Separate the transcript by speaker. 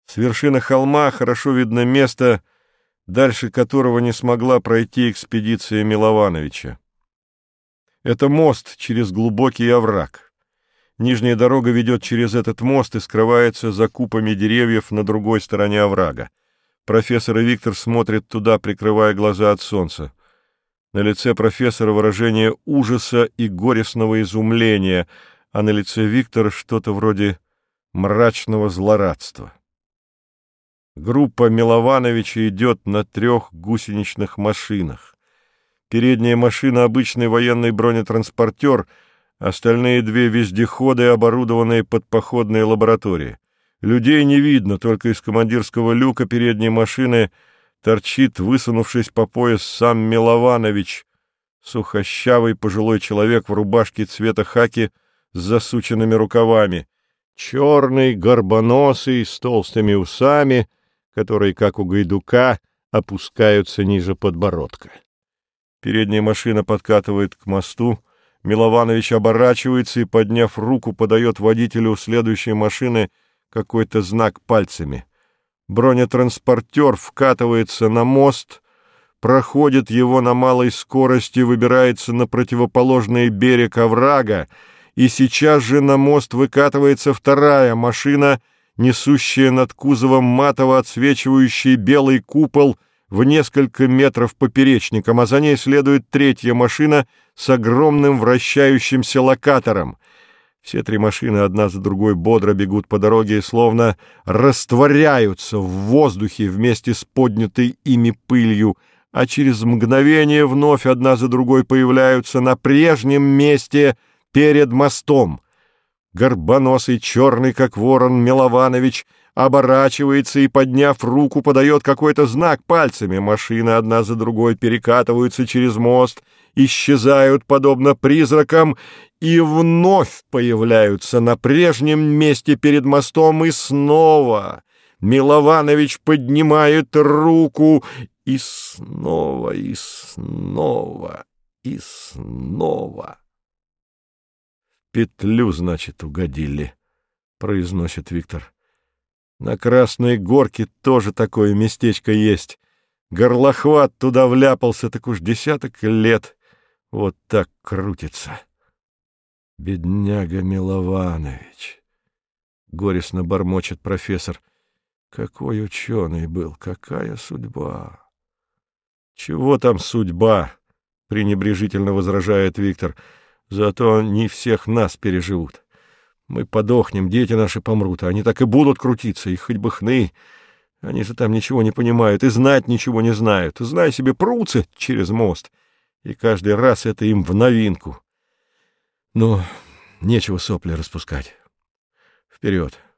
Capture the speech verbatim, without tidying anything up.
Speaker 1: С вершины холма хорошо видно место, дальше которого не смогла пройти экспедиция Миловановича. Это мост через глубокий овраг. Нижняя дорога ведет через этот мост и скрывается за купами деревьев на другой стороне оврага. Профессор и Виктор смотрят туда, прикрывая глаза от солнца. На лице профессора выражение ужаса и горестного изумления, а на лице Виктора что-то вроде мрачного злорадства. Группа Миловановича идет на трех гусеничных машинах. Передняя машина — обычный военный бронетранспортер, остальные две — вездеходы, оборудованные под походные лаборатории. Людей не видно, только из командирского люка передней машины торчит, высунувшись по пояс, сам Милованович, сухощавый пожилой человек в рубашке цвета хаки с засученными рукавами, черный, горбоносый, с толстыми усами, которые, как у гайдука, опускаются ниже подбородка. Передняя машина подкатывает к мосту. Милованович оборачивается и, подняв руку, подает водителю следующей машины какой-то знак пальцами. Бронетранспортер вкатывается на мост, проходит его на малой скорости, выбирается на противоположный берег оврага, и сейчас же на мост выкатывается вторая машина, несущая над кузовом матово отсвечивающий белый купол в несколько метров поперечником, а за ней следует третья машина с огромным вращающимся локатором. Все три машины одна за другой бодро бегут по дороге и словно растворяются в воздухе вместе с поднятой ими пылью, а через мгновение вновь одна за другой появляются на прежнем месте перед мостом. Горбоносый, черный, как ворон, Милованович оборачивается и, подняв руку, подает какой-то знак пальцами. Машины одна за другой перекатываются через мост, исчезают, подобно призракам, и вновь появляются на прежнем месте перед мостом, и снова Милованович поднимает руку, и снова, и снова, и снова. «Петлю, значит, угодили», — произносит Виктор. «На Красной Горке тоже такое местечко есть. Горлохват туда вляпался, так уж десяток лет вот так крутится». «Бедняга Милованович», — горестно бормочет профессор. «Какой ученый был, какая судьба!» «Чего там судьба?» — пренебрежительно возражает Виктор. «Зато они всех нас переживут. Мы подохнем, дети наши помрут, а они так и будут крутиться, и хоть бы хны. Они же там ничего не понимают и знать ничего не знают. Знай себе, прутся через мост, и каждый раз это им в новинку. Но нечего сопли распускать. Вперед!»